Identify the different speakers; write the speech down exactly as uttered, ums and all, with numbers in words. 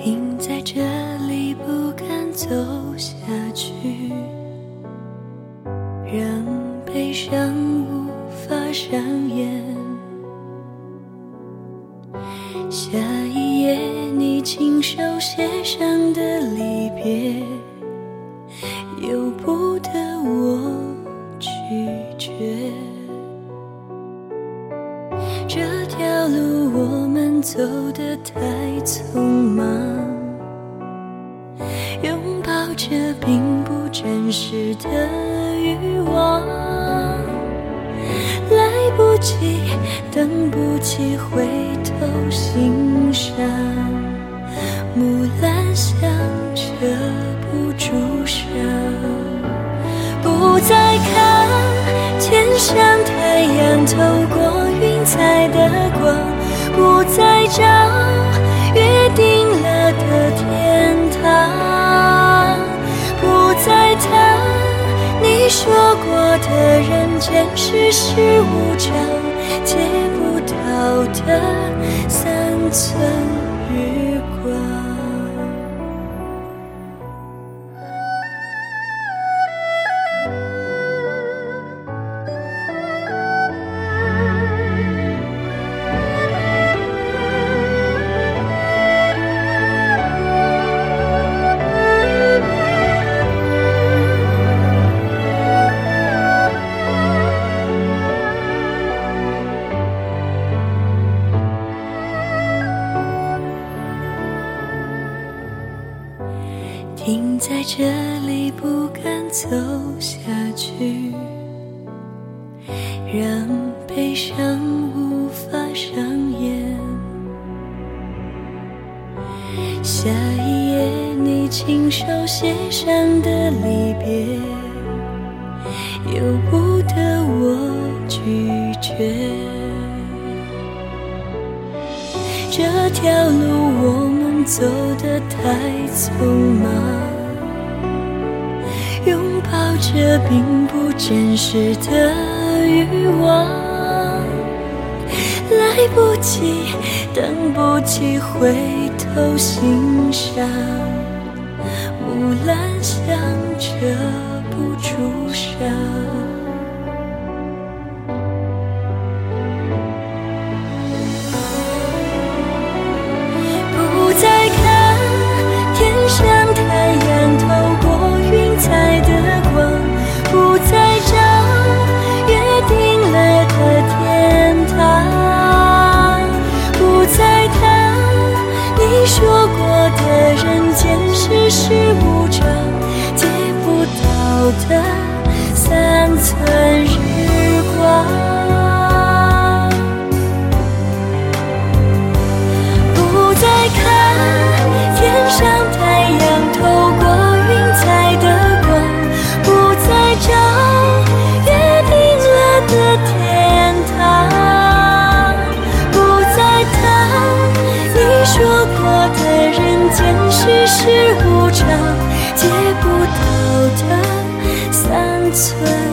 Speaker 1: 停在这里不敢走下去，让悲伤无法上演。下一页你亲手写上的离别，由不得我拒绝。这条路我们走得太匆忙，拥抱着并不真实的欲望，来不及等不及回头欣赏，木兰香遮不住伤。不再看天上太阳透过云彩的光，不再找约定了的天堂，不再谈你说过的人间世事无常，借不到的三寸日光。停在这里不敢走下去，让悲伤无法上演。下一页你亲手写上的离别，由不得我拒绝。这条路我们走得太匆忙，拥抱着并不真实的欲望，来不及等不及回头欣赏，木兰香遮不住伤。不再看天上太阳透过云彩的光，不再找约定了的天堂，不再谈你说过的人间世事无常，借不到的三寸日光。不再看天上太阳透过云彩的光，不再找约定了的天堂，不再谈你说过的人间世事无常，借不到的三寸